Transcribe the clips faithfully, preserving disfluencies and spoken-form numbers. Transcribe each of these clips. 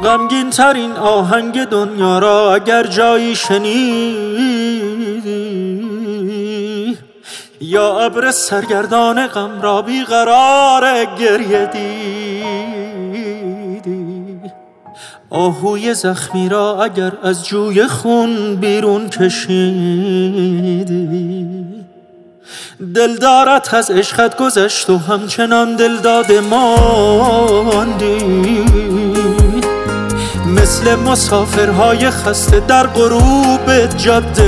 غمگین ترین آهنگ دنیا را اگر جایی شنیدی، یا ابر سرگردان غم را بیقرار گریه دیدی، آهوی زخمی را اگر از جوی خون بیرون کشیدی، دلدارت از عشقت گذشت و همچنان دلداد ماندی، مثل مسافرهای خسته در غروب جاده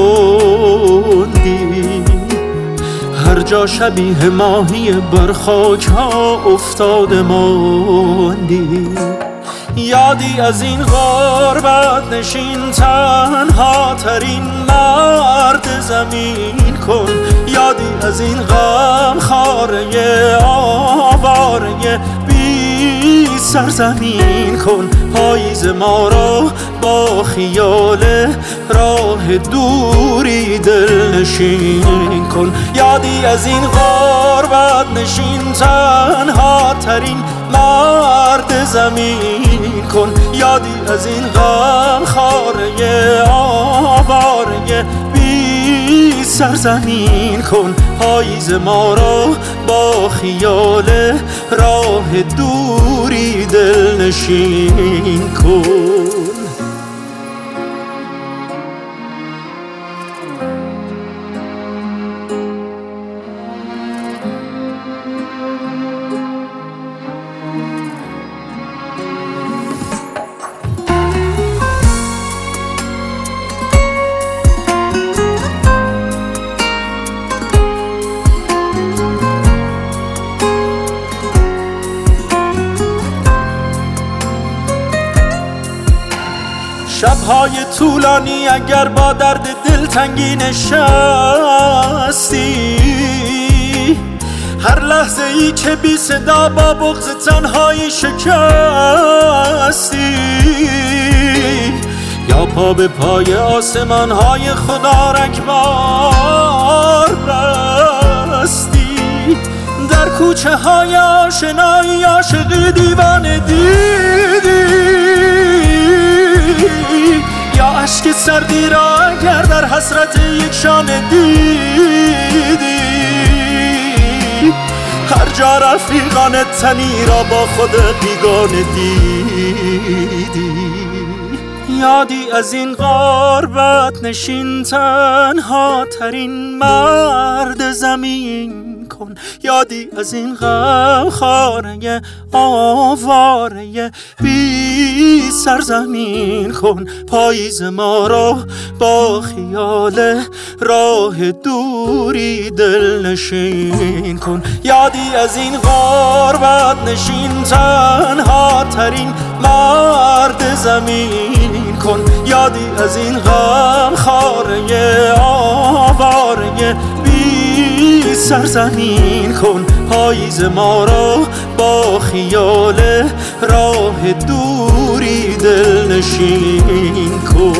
ماندی، هر جا شبیه ماهی بر خاک ها افتاده ماندی. یادی از این غربت نشین تنها ترین مرد زمین کن، یادی از این غم خاره آواره بی سرزمین کن، پاییز ما را با خیال راه دوری دل نشین کن. یادی از این غربت نشین تنها ترین مرد زمین کن، یادی از این غم خاره آواره بی سرزمین کن، پاییز ما را با خیال راه دوری دل نشین کن. شب‌های طولانی اگر با درد دلتنگی نشستی، هر لحظه ای که بی صدا با بغض تنهایی شکستی، یا پا به پای آسمان های خدا رکبار بستی، در کوچه های آشنایی عاشقی دیوانه دیدی، یا عشق سردی را اگر در حسرت یک شانه دیدی، هر جا رفیقان تنی را با خود بیگانه دیدی. یادی از این غربت نشین تنها ترین مرد زمین کن، یادی از این غم خاره آواره بی سرزمین کن، پاییز ما را با خیال راه دوری دل نشین کن. یادی از این غربت نشین تنها ترین مرد زمین کن، یادی از این غم خاره آواره بی سرزمین کن، پاییز ما را با خیال راه دوری دل نشین کن.